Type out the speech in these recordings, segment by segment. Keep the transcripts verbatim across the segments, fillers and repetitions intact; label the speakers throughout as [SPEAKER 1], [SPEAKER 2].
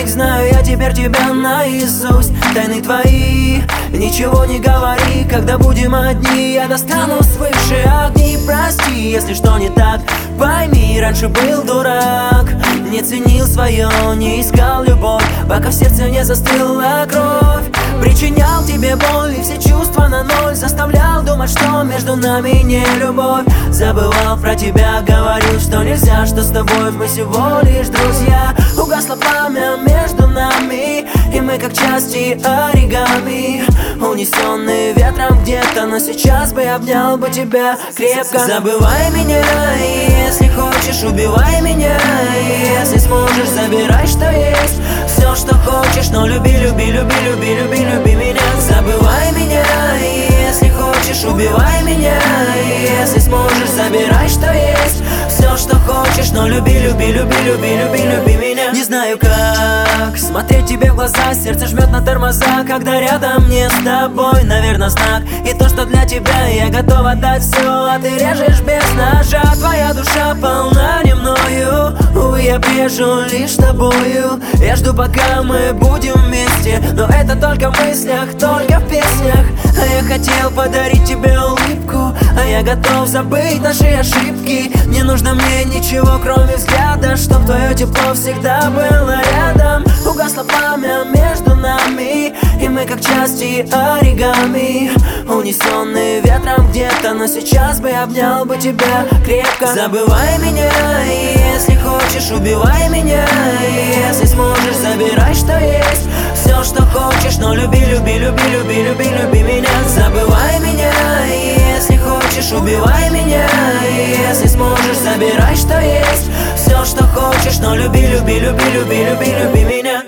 [SPEAKER 1] миг, знаю я теперь тебя наизусть. Тайны твои, ничего не говори. Когда будем одни, я достану свыше огни. Прости, если что не так, пойми, раньше был дурак. Не ценил свое, не искал любовь, пока в сердце не застыла кровь. Причинял тебе боль и все чувства на ноль, заставлял думать, что между нами не любовь. Забывал про тебя, говорил, что нельзя, что с тобой мы всего лишь друзья. Угасло пламя между нами, и мы как части оригами, унесенные ветром где-то. Но сейчас бы обнял бы тебя крепко. Забывай меня, если хочешь, убивай меня. Если сможешь, забирай, что есть, все, что хочешь, но люби, люби, люби, люби, люби, люби меня. Забывай меня, если хочешь, убивай меня. Если сможешь, забирай, что есть, все, что хочешь, но люби, люби, люби, люби, люби, люби меня. Не знаю как смотреть тебе в глаза, сердце жмет на тормоза, когда рядом не с тобой. Наверное, знак, и то, что для тебя я готова дать все, а ты режешь без ножа. Твоя душа полна не мною, увы, я брежу лишь тобою. Я жду, пока мы будем вместе, но это только в мыслях, только в песнях. А я хотел подарить тебе улыбку, а я готов забыть наши ошибки. Не нужно мне ничего, кроме взгляда, чтоб твое тепло всегда было рядом. Угасло пламя между нами, и мы как части оригами, унесенные ветром где-то. Но сейчас бы обнял бы тебя крепко. Забывай меня, если хочешь, убивай меня. Если сможешь, забирай, что есть, все, что хочешь, но люби, люби, люби, люби, люби, люби меня. Забывай меня, если хочешь, убивай меня. Если сможешь, забирай, что есть, все, что хочешь, но люби, люби, люби, люби, люби, люби меня.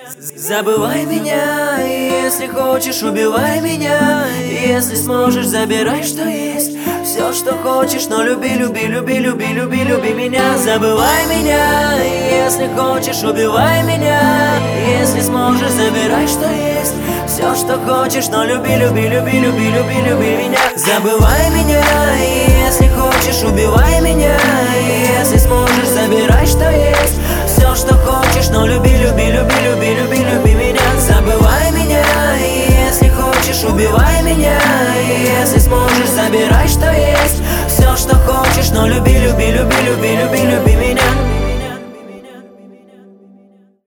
[SPEAKER 1] Забывай меня, если хочешь, убивай меня. Если сможешь, забирай, что есть, все, что хочешь, но люби, люби, люби, люби, люби, люби меня. Забывай меня, если хочешь, убивай меня. Если сможешь, забирай, что есть, все, что хочешь, но люби, люби, люби, люби, люби, люби меня. Забывай меня, если хочешь, убивай меня. Если сможешь, забирай, что есть, все, что хочешь, но люби, люби, люби, люби, люби, люби меня. Забывай меня, если хочешь, убивай меня. Если сможешь, забирай, что есть.